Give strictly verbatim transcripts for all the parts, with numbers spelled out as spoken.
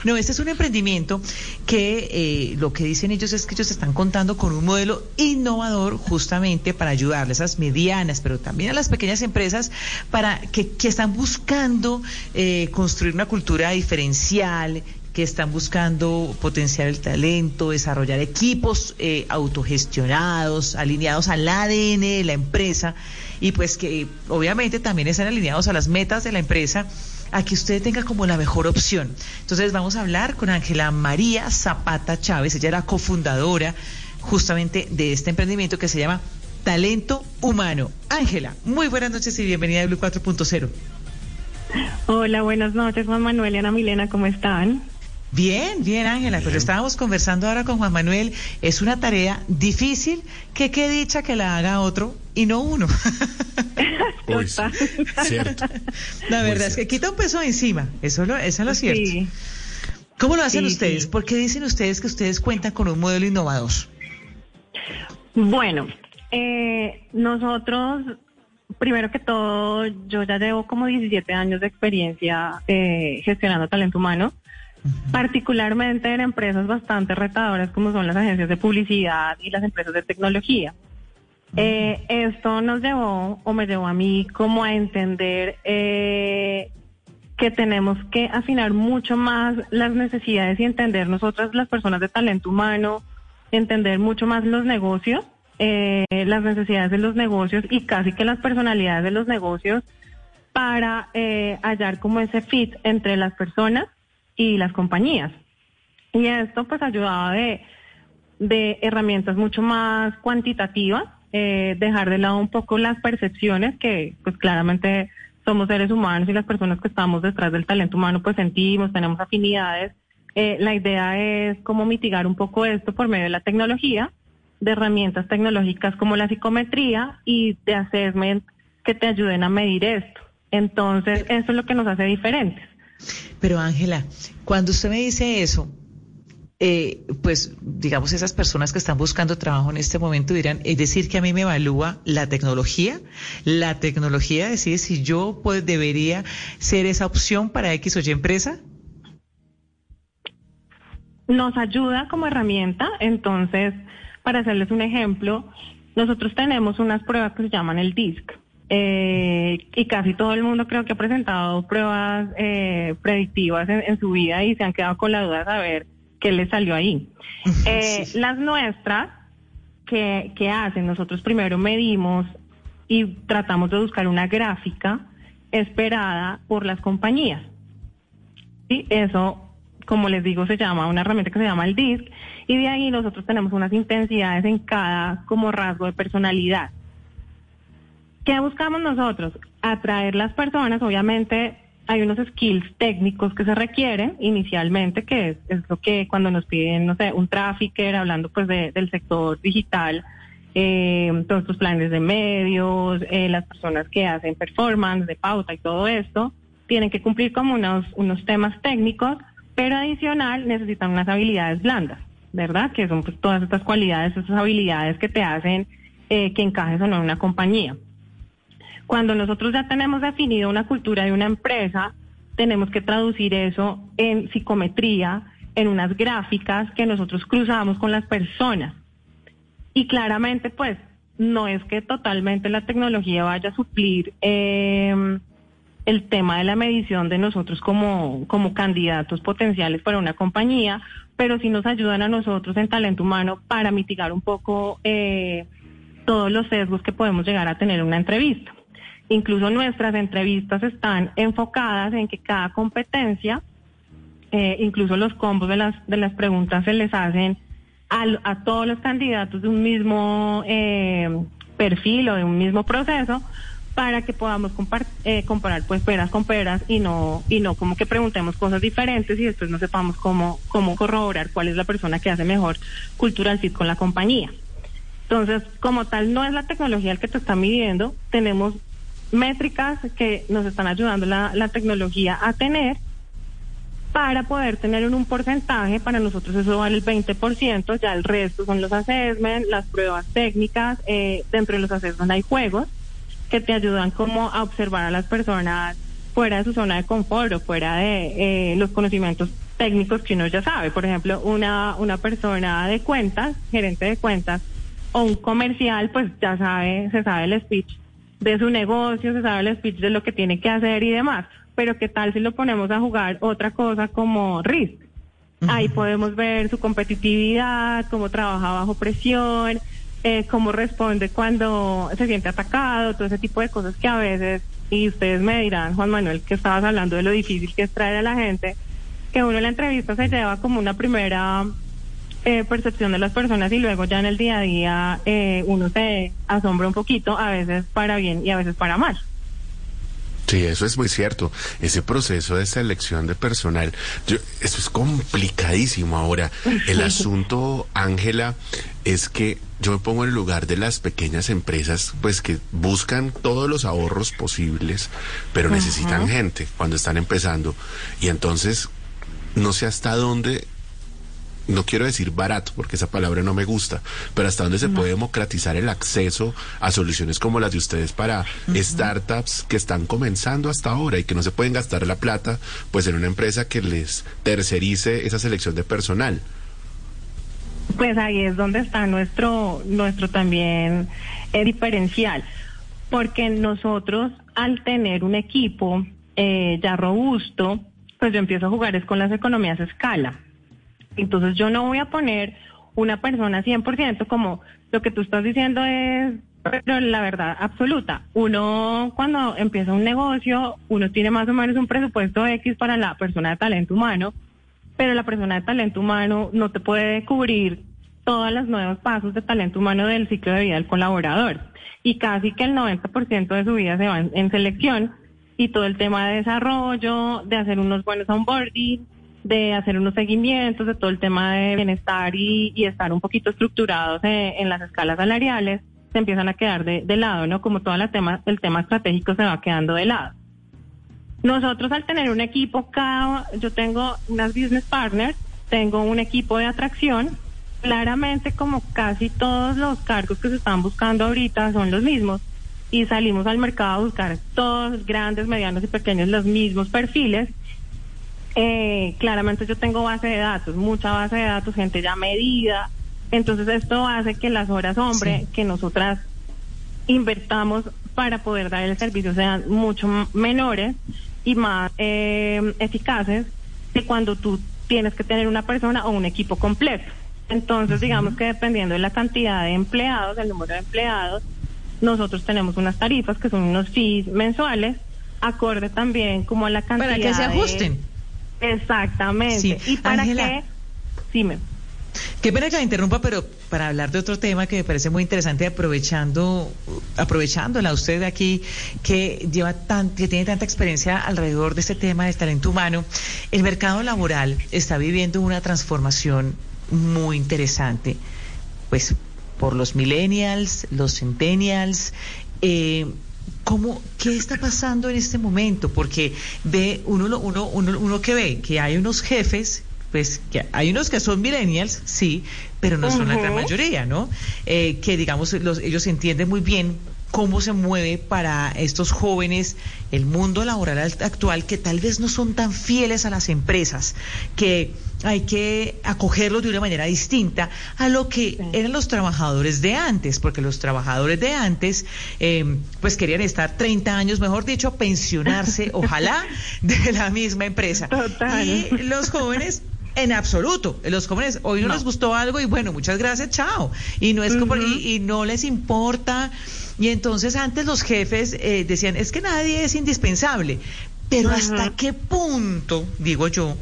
No, este es un emprendimiento que eh, lo que dicen ellos es que ellos están contando con un modelo innovador justamente para ayudarle a esas medianas, pero también a las pequeñas empresas para que, que están buscando eh, construir una cultura diferencial, que están buscando potenciar el talento, desarrollar equipos eh, autogestionados, alineados al A D N de la empresa y pues que obviamente también están alineados a las metas de la empresa, a que usted tenga como la mejor opción. Entonces vamos a hablar con Ángela María Zapata Chávez, ella era cofundadora justamente de este emprendimiento que se llama Talento Humano. Ángela, muy buenas noches y bienvenida a Blue cuatro punto cero. Hola, buenas noches, Juan Manuel y Ana Milena, ¿cómo están? Bien, bien, Ángela, pero estábamos conversando ahora con Juan Manuel, es una tarea difícil, que qué dicha que la haga otro y no uno. Uy, sí, cierto. La verdad Muy es que cierto. quita un peso encima, eso, lo, eso es lo cierto. Sí. ¿Cómo lo hacen Sí, ustedes? sí. ¿Por qué dicen ustedes que ustedes cuentan con un modelo innovador? Bueno, eh, nosotros, primero que todo, yo ya llevo como diecisiete años de experiencia eh, gestionando talento humano, uh-huh. particularmente en empresas bastante retadoras como son las agencias de publicidad y las empresas de tecnología. Eh, esto nos llevó, o me llevó a mí, como a entender eh, que tenemos que afinar mucho más las necesidades y entender nosotras, las personas de talento humano, entender mucho más los negocios, eh, las necesidades de los negocios y casi que las personalidades de los negocios para eh, hallar como ese fit entre las personas y las compañías. Y esto pues ayudaba de, de herramientas mucho más cuantitativas, Eh, dejar de lado un poco las percepciones que pues claramente somos seres humanos y las personas que estamos detrás del talento humano pues sentimos, tenemos afinidades. Eh, la idea es cómo mitigar un poco esto por medio de la tecnología, de herramientas tecnológicas como la psicometría y de assessment que te ayuden a medir esto. Entonces eso es lo que nos hace diferentes. Pero Ángela, cuando usted me dice eso, Eh, pues digamos esas personas que están buscando trabajo en este momento dirán, es decir que a mí me evalúa la tecnología, la tecnología decide si yo pues debería ser esa opción para X o Y empresa. Nos ayuda como herramienta, entonces para hacerles un ejemplo, nosotros tenemos unas pruebas que se llaman el D I S C eh, y casi todo el mundo creo que ha presentado pruebas eh, predictivas en, en su vida y se han quedado con la duda de saber qué le salió ahí. Eh, sí. Las nuestras, que, que hacen? Nosotros primero medimos y tratamos de buscar una gráfica esperada por las compañías. ¿Sí? Eso, como les digo, se llama una herramienta que se llama el D I S C, y de ahí nosotros tenemos unas intensidades en cada como rasgo de personalidad. ¿Qué buscamos nosotros? Atraer las personas, obviamente. Hay unos skills técnicos que se requieren inicialmente, que es, es lo que cuando nos piden, no sé, un trafficker, hablando pues de, del sector digital, eh, todos estos planes de medios, eh, las personas que hacen performance, de pauta y todo esto, tienen que cumplir como unos, unos temas técnicos, pero adicional necesitan unas habilidades blandas, ¿verdad? Que son pues todas estas cualidades, estas habilidades que te hacen eh, que encajes o no en una compañía. Cuando nosotros ya tenemos definido una cultura de una empresa, tenemos que traducir eso en psicometría, en unas gráficas que nosotros cruzamos con las personas. Y claramente, pues, no es que totalmente la tecnología vaya a suplir eh, el tema de la medición de nosotros como, como candidatos potenciales para una compañía, pero sí nos ayudan a nosotros en talento humano para mitigar un poco eh, todos los sesgos que podemos llegar a tener en una entrevista. Incluso nuestras entrevistas están enfocadas en que cada competencia, eh, incluso los combos de las de las preguntas se les hacen a, a todos los candidatos de un mismo eh, perfil o de un mismo proceso, para que podamos compar, eh, comparar pues peras con peras y no y no como que preguntemos cosas diferentes y después no sepamos cómo cómo corroborar cuál es la persona que hace mejor cultural fit con la compañía. Entonces, como tal, no es la tecnología el que te está midiendo, tenemos métricas que nos están ayudando la, la tecnología a tener para poder tener un, un porcentaje. Para nosotros eso vale el veinte por ciento, ya el resto son los assessments, las pruebas técnicas, eh, dentro de los assessments hay juegos que te ayudan como a observar a las personas fuera de su zona de confort o fuera de eh, los conocimientos técnicos que uno ya sabe. Por ejemplo, una, una persona de cuentas, gerente de cuentas, o un comercial, pues ya sabe, se sabe el speech de su negocio, se sabe el speech de lo que tiene que hacer y demás. Pero ¿qué tal si lo ponemos a jugar otra cosa como risk? Ahí podemos ver su competitividad, cómo trabaja bajo presión, eh, cómo responde cuando se siente atacado, todo ese tipo de cosas que a veces, y ustedes me dirán, Juan Manuel, que estabas hablando de lo difícil que es traer a la gente, que uno en la entrevista se lleva como una primera eh, percepción de las personas y luego ya en el día a día eh, uno se asombra un poquito, a veces para bien y a veces para mal. Sí, eso es muy cierto. Ese proceso de selección de personal, yo, eso es complicadísimo. Ahora, el asunto, Ángela, es que yo me pongo en el lugar de las pequeñas empresas, pues que buscan todos los ahorros posibles, pero uh-huh. necesitan gente cuando están empezando. Y entonces, no sé hasta dónde, no quiero decir barato, porque esa palabra no me gusta, pero hasta dónde se no. puede democratizar el acceso a soluciones como las de ustedes para uh-huh. startups que están comenzando hasta ahora y que no se pueden gastar la plata pues en una empresa que les tercerice esa selección de personal. Pues ahí es donde está nuestro nuestro también eh, diferencial, porque nosotros al tener un equipo eh, ya robusto, pues yo empiezo a jugar es con las economías a escala. Entonces yo no voy a poner una persona cien por ciento como lo que tú estás diciendo es, pero la verdad absoluta. Uno cuando empieza un negocio, uno tiene más o menos un presupuesto X para la persona de talento humano, pero la persona de talento humano no te puede cubrir todos los nuevos pasos de talento humano del ciclo de vida del colaborador. Y casi que el noventa por ciento de su vida se va en, en selección y todo el tema de desarrollo, de hacer unos buenos onboarding, de hacer unos seguimientos, de todo el tema de bienestar y, y estar un poquito estructurados en, en las escalas salariales, se empiezan a quedar de, de lado, ¿no? Como todo la tema, el tema estratégico se va quedando de lado. Nosotros al tener un equipo, cada, yo tengo unas business partners, tengo un equipo de atracción, claramente como casi todos los cargos que se están buscando ahorita son los mismos, y salimos al mercado a buscar todos, grandes, medianos y pequeños, los mismos perfiles. Eh, claramente yo tengo base de datos, mucha base de datos, gente ya medida, entonces esto hace que las horas hombre sí. que nosotras invertamos para poder dar el servicio sean mucho menores y más eh, eficaces que cuando tú tienes que tener una persona o un equipo completo. Entonces uh-huh. digamos que dependiendo de la cantidad de empleados, el número de empleados, nosotros tenemos unas tarifas que son unos fees mensuales, acorde también como a la cantidad para que se ajusten. De... Exactamente. Sí. Y para Ángela, que... Dime. Qué pena que la interrumpa, pero para hablar de otro tema que me parece muy interesante, aprovechando, aprovechándola usted de aquí, que lleva tan, que tiene tanta experiencia alrededor de este tema del talento humano, el mercado laboral está viviendo una transformación muy interesante, pues por los millennials, los centennials, eh, ¿Cómo, qué está pasando en este momento? Porque ve uno, uno, uno, uno que ve que hay unos jefes, pues que hay unos que son millennials, sí, pero no son uh-huh. la gran mayoría, ¿no? Eh, que digamos los, ellos entienden muy bien cómo se mueve para estos jóvenes el mundo laboral actual, que tal vez no son tan fieles a las empresas, que hay que acogerlos de una manera distinta a lo que sí. eran los trabajadores de antes, porque los trabajadores de antes eh, pues querían estar treinta años, mejor dicho, pensionarse, ojalá, de la misma empresa. Total. Y los jóvenes... En absoluto, los jóvenes hoy no, no les gustó algo y bueno, muchas gracias, chao. Y no es como, uh-huh. y, y no les importa. Y entonces antes los jefes eh, decían, es que nadie es indispensable. Pero uh-huh. ¿hasta qué punto, digo yo,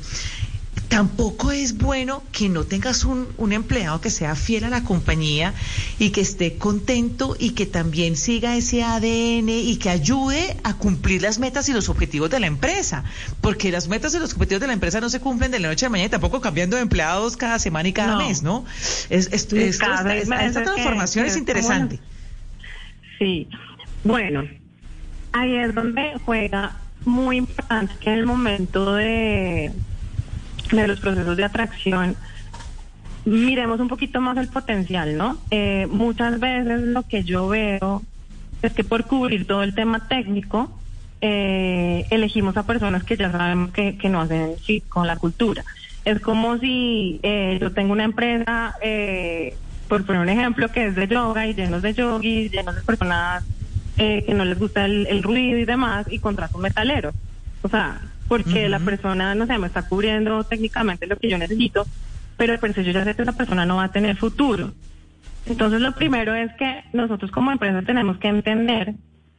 tampoco es bueno que no tengas un, un empleado que sea fiel a la compañía y que esté contento y que también siga ese A D N y que ayude a cumplir las metas y los objetivos de la empresa? Porque las metas y los objetivos de la empresa no se cumplen de la noche a la mañana y tampoco cambiando de empleados cada semana y cada no. mes, ¿no? Es, es, es, esta, esta, esta transformación que, es interesante. Como... Sí, bueno, ahí es donde juega muy importante que en el momento de... de los procesos de atracción, miremos un poquito más el potencial, ¿no? Eh, muchas veces lo que yo veo es que por cubrir todo el tema técnico, eh, elegimos a personas que ya sabemos que, que no hacen fit con la cultura. Es como si eh, yo tengo una empresa, eh, por poner un ejemplo, que es de yoga y llenos de yogis, llenos de personas eh, que no les gusta el, el ruido y demás, y contrato un metalero. O sea, porque uh-huh. la persona, no sé, me está cubriendo técnicamente lo que yo necesito, pero pues yo ya sé que esa persona no va a tener futuro. Entonces lo primero es que nosotros como empresa tenemos que entender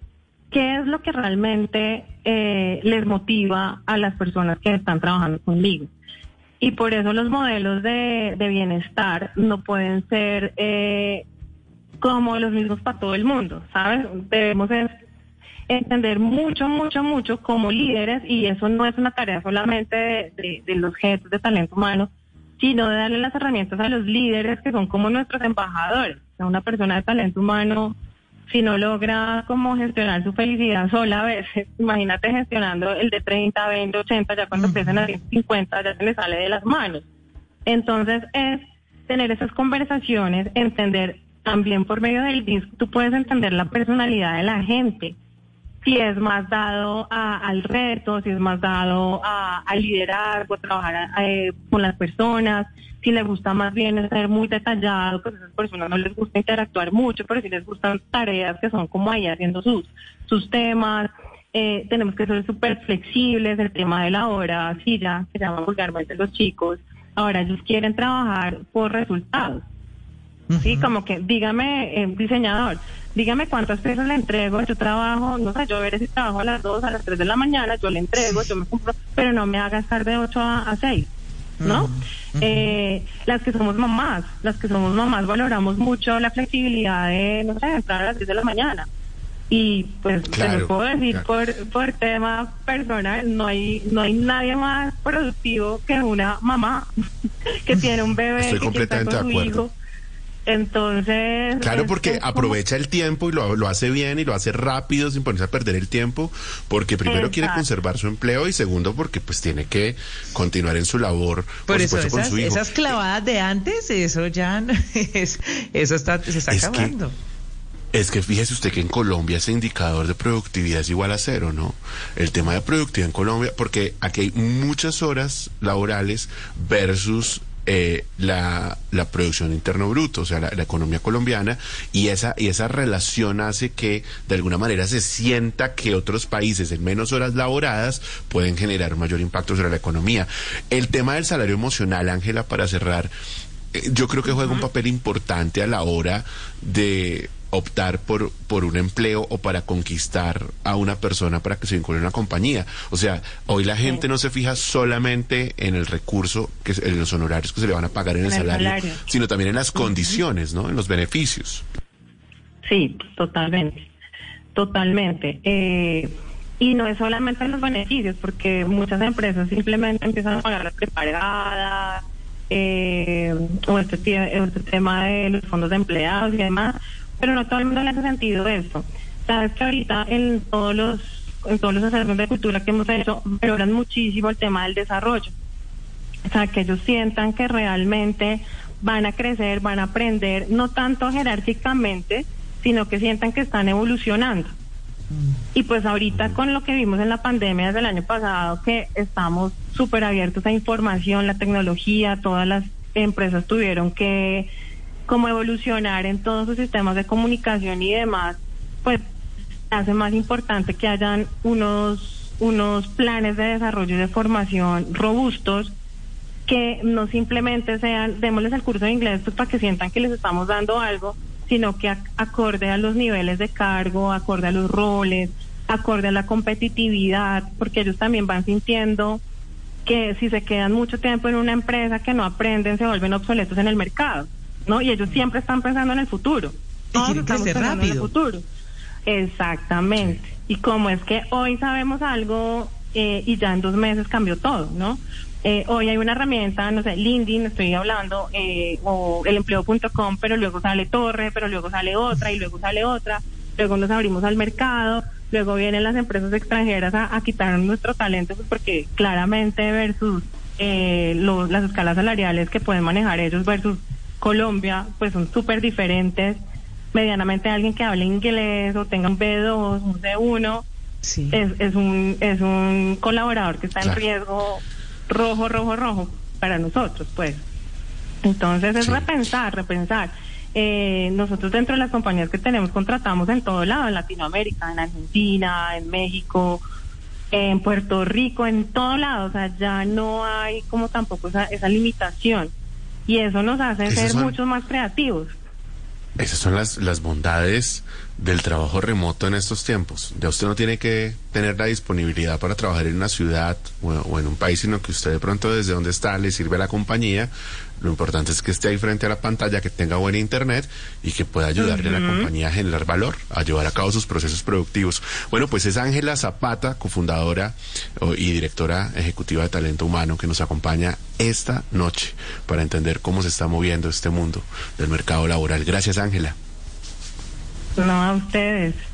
qué es lo que realmente eh, les motiva a las personas que están trabajando conmigo. Y por eso los modelos de, de bienestar no pueden ser eh, como los mismos para todo el mundo, ¿sabes? Debemos es entender mucho, mucho, mucho como líderes, y eso no es una tarea solamente de, de, de los jefes de talento humano, sino de darle las herramientas a los líderes que son como nuestros embajadores. O sea, una persona de talento humano, si no logra como gestionar su felicidad sola a veces, imagínate gestionando el de treinta, veinte, ochenta, ya cuando empiezan a cincuenta ya se le sale de las manos. Entonces es tener esas conversaciones, entender también por medio del D I S C, tú puedes entender la personalidad de la gente, si es más dado a, al reto, si es más dado a, a liderazgo, a trabajar eh, con las personas, si le gusta más bien ser muy detallado, pues a esas personas no les gusta interactuar mucho, pero si les gustan tareas que son como ahí haciendo sus, sus temas. Eh, tenemos que ser súper flexibles, el tema de la hora, sí, ya que llaman vulgarmente los chicos, ahora ellos quieren trabajar por resultados. Sí, como que dígame, eh, diseñador, dígame cuántas piezas le entrego, yo trabajo, no sé, yo veré si trabajo a las dos, a las tres de la mañana, yo le entrego, yo me compro, pero no me haga estar de ocho a seis, ¿no? Uh-huh. Eh, las que somos mamás, las que somos mamás valoramos mucho la flexibilidad de, no sé, entrar a las diez de la mañana. Y pues claro, te lo puedo decir, claro. por por tema personal, no hay no hay nadie más productivo que una mamá que tiene un bebé. Estoy que completamente está con de su acuerdo. Hijo. Entonces... Claro, porque aprovecha el tiempo y lo, lo hace bien y lo hace rápido sin ponerse a perder el tiempo, porque primero Exacto. quiere conservar su empleo y segundo porque pues tiene que continuar en su labor, por, por eso supuesto, esas, con su hijo. Esas clavadas de antes, eso ya es, eso está, se está es acabando. Que, es que fíjese usted que en Colombia ese indicador de productividad es igual a cero, ¿no? El tema de productividad en Colombia, porque aquí hay muchas horas laborales versus... Eh, la, la producción interno bruto, o sea, la, la economía colombiana, y esa, y esa relación hace que de alguna manera se sienta que otros países en menos horas laboradas pueden generar mayor impacto sobre la economía. El tema del salario emocional, Ángela, para cerrar, eh, yo creo que juega un papel importante a la hora de optar por por un empleo o para conquistar a una persona para que se vincule a una compañía. O sea, hoy la gente sí. no se fija solamente en el recurso, que en los honorarios que se le van a pagar en, en el, salario, el salario, sino también en las uh-huh. condiciones, ¿no? En los beneficios. Sí, totalmente, totalmente. Eh, y no es solamente en los beneficios, porque muchas empresas simplemente empiezan a pagar las prepagadas, eh, o este, este tema de los fondos de empleados y demás, pero no todo el mundo le hace sentido eso. Sabes que ahorita en todos los en todos los acervos de cultura que hemos hecho valoran muchísimo el tema del desarrollo. O sea, que ellos sientan que realmente van a crecer, van a aprender, no tanto jerárquicamente, sino que sientan que están evolucionando. Y pues ahorita con lo que vimos en la pandemia desde el año pasado, que estamos súper abiertos a información, la tecnología, todas las empresas tuvieron que como evolucionar en todos sus sistemas de comunicación y demás, pues hace más importante que hayan unos unos planes de desarrollo y de formación robustos, que no simplemente sean, démosles el curso de inglés pues para que sientan que les estamos dando algo, sino que ac- acorde a los niveles de cargo, acorde a los roles, acorde a la competitividad, porque ellos también van sintiendo que si se quedan mucho tiempo en una empresa que no aprenden, se vuelven obsoletos en el mercado, ¿no? Y ellos siempre están pensando en el futuro. Y quieren crecer rápido. En el futuro. Exactamente. Sí. Y como es que hoy sabemos algo eh, y ya en dos meses cambió todo, ¿no? Eh, hoy hay una herramienta, no sé, LinkedIn, estoy hablando, eh, o el empleo punto com, pero luego sale Torre, pero luego sale otra y luego sale otra, luego nos abrimos al mercado, luego vienen las empresas extranjeras a, a quitarnos nuestro talento, pues porque claramente versus eh, los, las escalas salariales que pueden manejar ellos versus Colombia, pues son súper diferentes. Medianamente alguien que hable inglés o tenga un B dos, un C uno, sí. es, es un es un colaborador que está claro. en riesgo rojo, rojo, rojo. para nosotros, pues. Entonces es Sí. repensar, repensar. Eh, nosotros dentro de las compañías que tenemos contratamos en todo lado, en Latinoamérica, en Argentina, en México, en Puerto Rico, en todo lado, o sea, ya no hay como tampoco esa, esa limitación, y eso nos hace Esas ser son- mucho más creativos. Esas son las, las bondades del trabajo remoto en estos tiempos. Ya usted no tiene que tener la disponibilidad para trabajar en una ciudad o, o en un país, sino que usted de pronto desde donde está le sirve a la compañía. Lo importante es que esté ahí frente a la pantalla, que tenga buen internet y que pueda ayudarle a la compañía a generar valor, a llevar a cabo sus procesos productivos. Bueno, pues es Ángela Zapata, cofundadora o- y directora ejecutiva de Talento Humano, que nos acompaña esta noche para entender cómo se está moviendo este mundo del mercado laboral. Gracias, Ángela. No, a ustedes.